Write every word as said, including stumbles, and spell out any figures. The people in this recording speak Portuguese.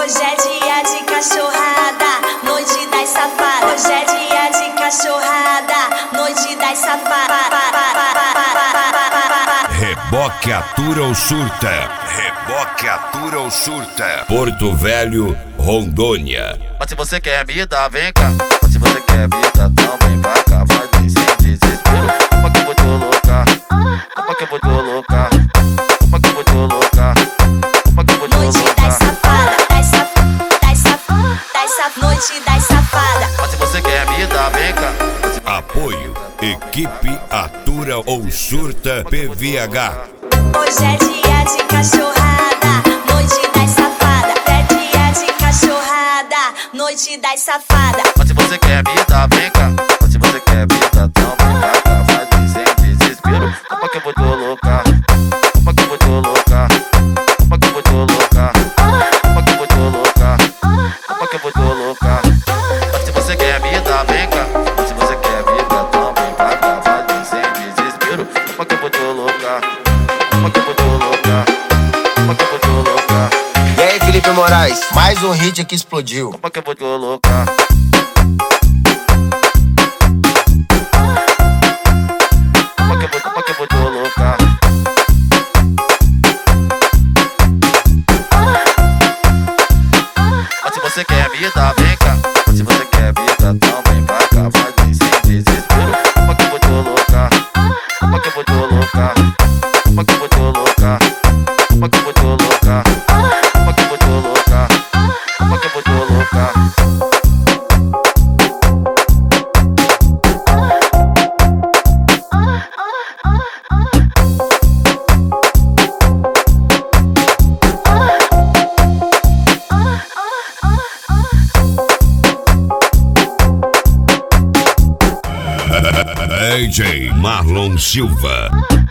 Hoje é dia de cachorrada, noite das safadas. Hoje é dia de cachorrada, noite das safadas. Reboque atura ou surta? Reboque atura ou surta? Porto Velho, Rondônia. Mas se você quer me dar, vem cá. Mas se você quer me dar, também vai cá. Vai vir sem desespero. Como que eu vou te colocar? Como que eu vou te colocar? Como que eu vou te colocar? Como que eu vou te Noite das colocar? safadas, das safadas, das safadas, das safadas, noite das safadas. Mas se você quer me dar, vem cá. Apoio, equipe atura ou surta P V H. Hoje é dia de cachorrada, noite das safadas. É dia de cachorrada, noite das safadas. Mas se você quer me dar, vem cá. Mas se você quer me dar, também vai cá. Vai vir sem desespero. Como que eu vou te colocar? Como que eu vou te colocar? Como que eu vou te colocar? Como que eu vou te colocar? Como que eu vou te colocar? Mas se você quer me dar, vem cá. Mas se você quer me dar, também vai cá. Vai vir sem desespero. Como que eu vou te colocar? Como que eu vou te colocar? Como que eu vou te colocar? E aí, Felipe Moraes, mais um hit que explodiu. Como que eu vou te colocar? Como que eu vou, como que eu vou te colocar? Mas se você quer me dar, vem cá. Mas se você quer me dar, também vai cá. Vai vir sem desespero. Como que eu vou te colocar? Como que eu vou te colocar? Como que eu vou te colocar? Como que eu vou te colocar? Como que eu vou te colocar? Como que eu vou te colocar? D J Marlon Silva.